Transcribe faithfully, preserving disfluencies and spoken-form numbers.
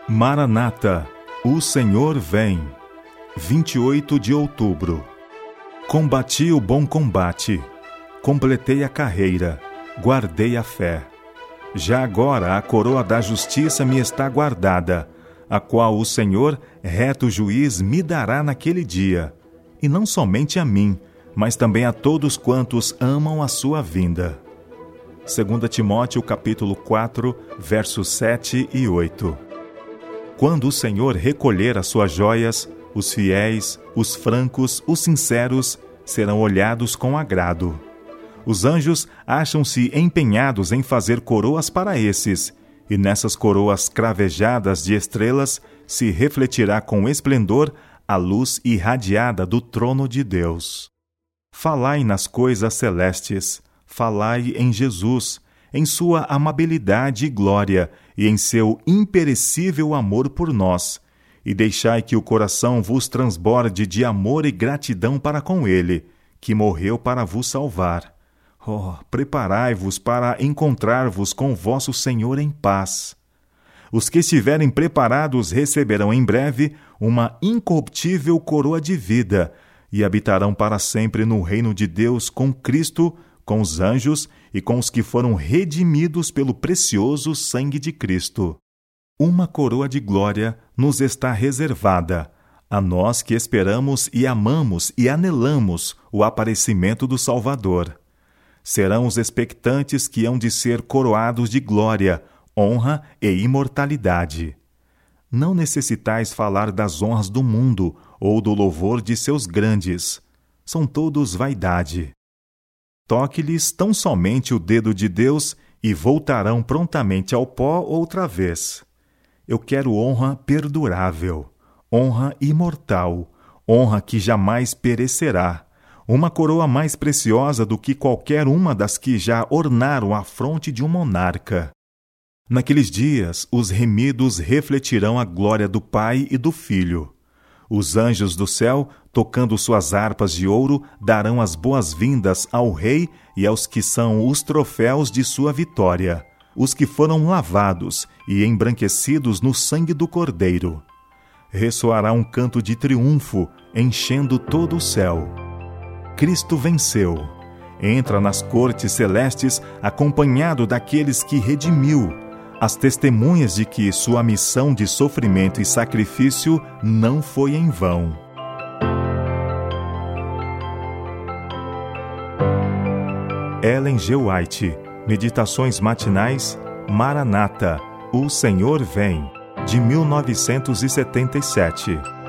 Maranata, o Senhor vem. vinte e oito de outubro. Combati o bom combate, completei a carreira, guardei a fé. Já agora a coroa da justiça me está guardada, a qual o Senhor, reto juiz, me dará naquele dia, e não somente a mim, mas também a todos quantos amam a sua vinda. Segunda Timóteo capítulo quatro, versos sete e oito. Quando o Senhor recolher as suas joias, os fiéis, os francos, os sinceros, serão olhados com agrado. Os anjos acham-se empenhados em fazer coroas para esses, e nessas coroas cravejadas de estrelas se refletirá com esplendor a luz irradiada do trono de Deus. Falai nas coisas celestes, falai em Jesus, em sua amabilidade e glória, e em seu imperecível amor por nós, e deixai que o coração vos transborde de amor e gratidão para com ele, que morreu para vos salvar. Oh, preparai-vos para encontrar-vos com vosso Senhor em paz. Os que estiverem preparados receberão em breve uma incorruptível coroa de vida, e habitarão para sempre no reino de Deus com Cristo, com os anjos e com os que foram redimidos pelo precioso sangue de Cristo. Uma coroa de glória nos está reservada, a nós que esperamos e amamos e anelamos o aparecimento do Salvador. Serão os expectantes que hão de ser coroados de glória, honra e imortalidade. Não necessitais falar das honras do mundo ou do louvor de seus grandes. São todos vaidade. Toque-lhes tão somente o dedo de Deus e voltarão prontamente ao pó outra vez. Eu quero honra perdurável, honra imortal, honra que jamais perecerá, uma coroa mais preciosa do que qualquer uma das que já ornaram a fronte de um monarca. Naqueles dias, os remidos refletirão a glória do Pai e do Filho. Os anjos do céu, tocando suas harpas de ouro, darão as boas-vindas ao Rei e aos que são os troféus de sua vitória, os que foram lavados e embranquecidos no sangue do Cordeiro. Ressoará um canto de triunfo, enchendo todo o céu. Cristo venceu. Entra nas cortes celestes acompanhado daqueles que redimiu, as testemunhas de que sua missão de sofrimento e sacrifício não foi em vão. Ellen G. White, Meditações Matinais, Maranata, o Senhor vem, de mil novecentos e setenta e sete.